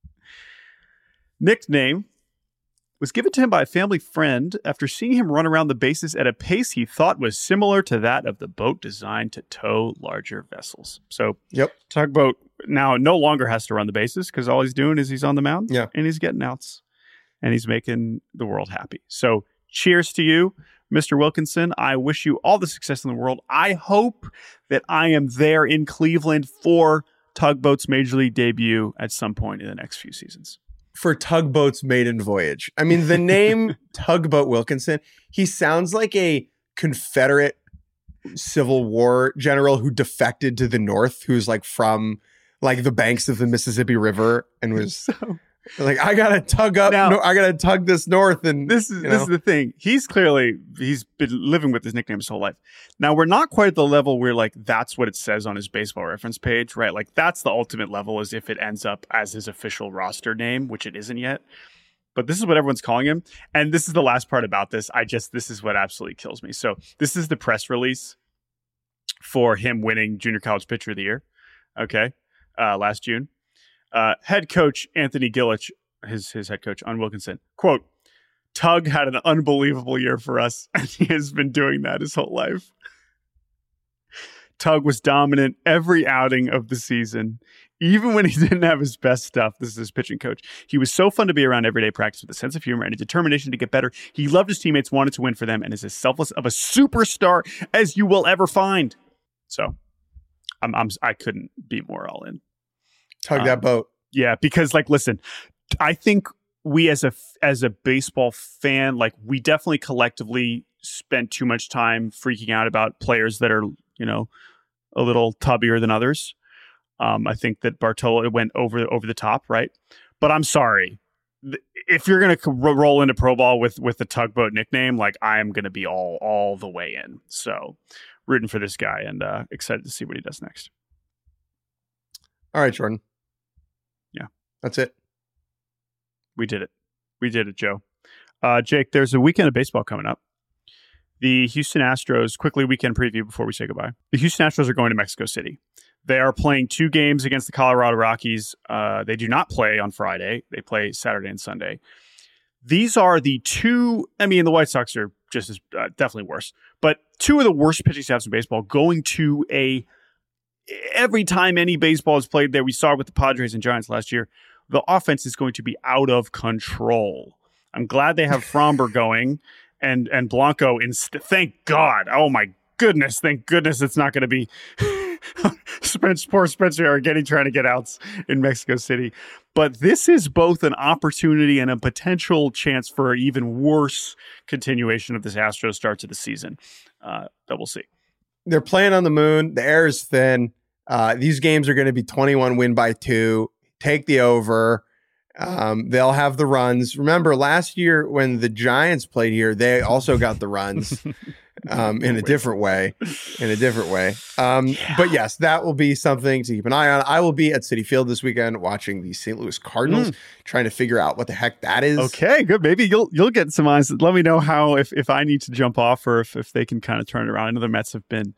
nickname was given to him by a family friend after seeing him run around the bases at a pace he thought was similar to that of the boat designed to tow larger vessels. So Tugboat now no longer has to run the bases because all he's doing is he's on the mound and he's getting outs and he's making the world happy. So cheers to you, Mr. Wilkinson. I wish you all the success in the world. I hope that I am there in Cleveland for Tugboat's Major League debut at some point in the next few seasons. For Tugboat's maiden voyage. I mean, the name Tugboat Wilkinson, he sounds like a Confederate Civil War general who defected to the North, who's like from like the banks of the Mississippi River and was like, I gotta tug up. Now, I gotta tug this north. And this is the thing. He's been living with his nickname his whole life. Now we're not quite at the level where like that's what it says on his Baseball Reference page, right? Like that's the ultimate level, is if it ends up as his official roster name, which it isn't yet. But this is what everyone's calling him. And this is the last part about this. This is what absolutely kills me. So this is the press release for him winning Junior College Pitcher of the Year. Okay. Last June. Head coach Anthony Gillich, his head coach on Wilkinson, quote, Tug had an unbelievable year for us, and he has been doing that his whole life. Tug was dominant every outing of the season, even when he didn't have his best stuff. This is his pitching coach. He was so fun to be around everyday practice with a sense of humor and a determination to get better. He loved his teammates, wanted to win for them, and is as selfless of a superstar as you will ever find. So I couldn't be more all in. Tug that boat. Yeah, because like, listen, I think we as a baseball fan, like we definitely collectively spent too much time freaking out about players that are, a little tubbier than others. I think that Bartolo went over the top, right? But I'm sorry. If you're going to roll into pro ball with the Tugboat nickname, like I am going to be all the way in. So rooting for this guy and excited to see what he does next. All right, Jordan. Yeah. That's it. We did it, Joe. Jake, there's a weekend of baseball coming up. The Houston Astros, quickly weekend preview before we say goodbye. The Houston Astros are going to Mexico City. They are playing 2 games against the Colorado Rockies. They do not play on Friday. They play Saturday and Sunday. These are the 2, I mean, the White Sox are just as definitely worse, but 2 of the worst pitching staffs in baseball going to every time any baseball is played there, we saw it with the Padres and Giants last year, the offense is going to be out of control. I'm glad they have Fromber going and Blanco. Thank God. Oh my goodness. Thank goodness it's not going to be poor Spencer Arrighetti trying to get outs in Mexico City. But this is both an opportunity and a potential chance for an even worse continuation of this Astros start to the season. That we'll see. They're playing on the moon. The air is thin. These games are going to be 21 win by 2. Take the over. They'll have the runs. Remember last year when the Giants played here, they also got the runs in a different way. But yes, that will be something to keep an eye on. I will be at Citi Field this weekend watching the St. Louis Cardinals, trying to figure out what the heck that is. Okay, good. Maybe you'll get some eyes. Let me know how if I need to jump off or if they can kind of turn it around. I know the Mets have been,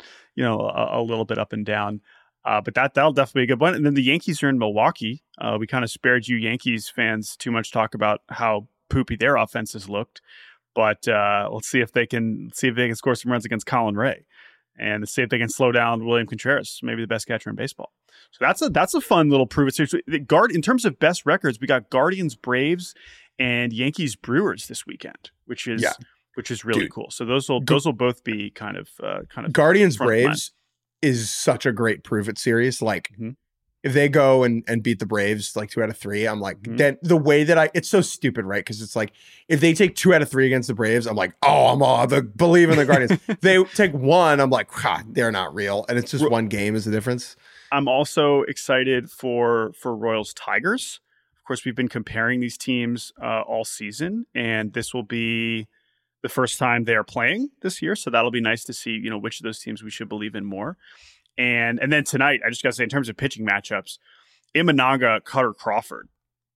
a little bit up and down. But that'll definitely be a good one. And then the Yankees are in Milwaukee. We kind of spared you Yankees fans too much talk about how poopy their offenses looked. But let's see if they can score some runs against Colin Ray, and see if they can slow down William Contreras, maybe the best catcher in baseball. So that's a fun little prove it series. In terms of best records, we got Guardians, Braves, and Yankees, Brewers this weekend, which is really cool. So those will both be kind of Guardians, Braves is such a great prove it series. Like if they go and beat the Braves like 2 out of 3, I'm like, then the way that it's so stupid, right? Because it's like if they take 2 out of 3 against the Braves, I'm like, believe in the Guardians. They take 1, I'm like, they're not real, and it's just one game is the difference. I'm also excited for Royals Tigers. Of course, we've been comparing these teams all season, and this will be the first time they are playing this year, so that'll be nice to see which of those teams we should believe in more. And then tonight, I just got to say, in terms of pitching matchups, Imanaga, Cutter Crawford.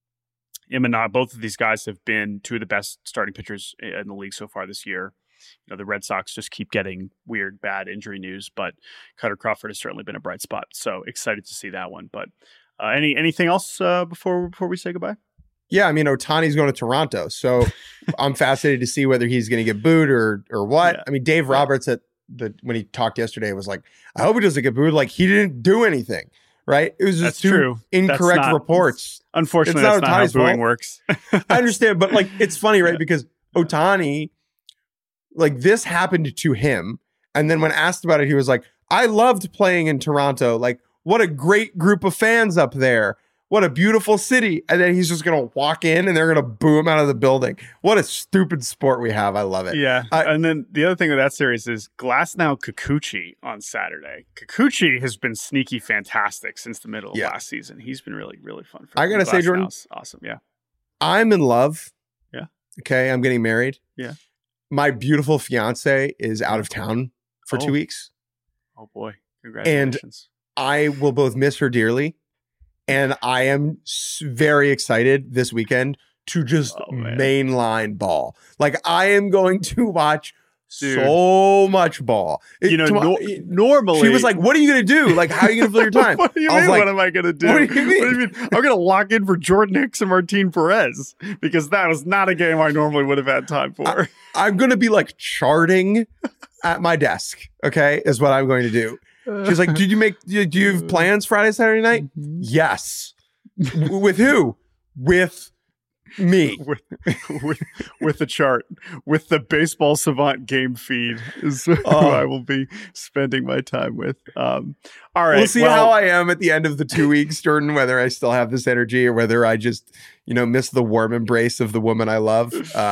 Both of these guys have been 2 of the best starting pitchers in the league so far this year. The Red Sox just keep getting weird, bad injury news, but Cutter Crawford has certainly been a bright spot. So excited to see that one. But anything else before we say goodbye? Yeah, I mean, Ohtani's going to Toronto, so I'm fascinated to see whether he's going to get booed or what. Yeah. I mean, Dave Roberts when he talked yesterday was like, I hope he doesn't get booed. Like, he didn't do anything, right? It was just two incorrect reports. Unfortunately, that's not how booing works. I understand, but like, it's funny, right? Because Ohtani, like, this happened to him, and then when asked about it, he was like, I loved playing in Toronto. Like, what a great group of fans up there. What a beautiful city. And then he's just going to walk in and they're going to boo him out of the building. What a stupid sport we have. I love it. Yeah. And then the other thing with that series is Glasnow Kikuchi on Saturday. Kikuchi has been sneaky fantastic since the middle of last season. He's been really, really fun. I got to say, Jordan, awesome. Yeah. I'm in love. Yeah. Okay. I'm getting married. Yeah. My beautiful fiance is out of town for 2 weeks. Oh boy. Congratulations. And I will both miss her dearly. And I am very excited this weekend to just mainline ball. Like, I am going to watch so much ball. Normally she was like, "What are you going to do? Like, how are you going to fill your time?" What do you mean? Like, what am I going to do? What do you mean? I'm going to lock in for Jordan Hicks and Martin Perez because that was not a game I normally would have had time for. I'm going to be like charting at my desk. Okay, is what I'm going to do. She's like, do you have plans Friday, Saturday night? Mm-hmm. Yes. With who? With me. with the chart. With the Baseball Savant game feed is who I will be spending my time with. All right. We'll see how I am at the end of the 2 weeks, Jordan, whether I still have this energy or whether I just, miss the warm embrace of the woman I love.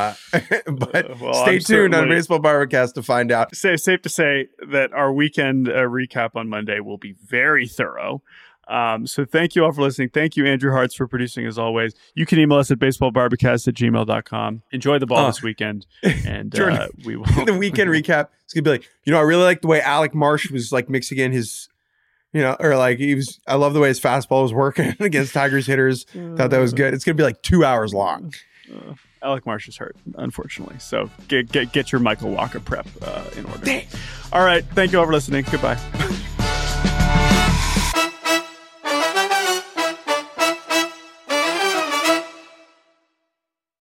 But stay tuned on Baseball Barbacast to find out. Safe to say that our weekend recap on Monday will be very thorough. So thank you all for listening. Thank you, Andrew Hartz, for producing as always. You can email us at baseballbarbacast@gmail.com. Enjoy the ball this weekend. And we will. The weekend recap, it's going to be like, I really like the way Alec Marsh was like mixing in his, or like I love the way his fastball was working against Tigers hitters. Thought that was good. It's going to be like 2 hours long. Alec Marsh is hurt, unfortunately. So get your Michael Walker prep in order. All right. Thank you all for listening. Goodbye.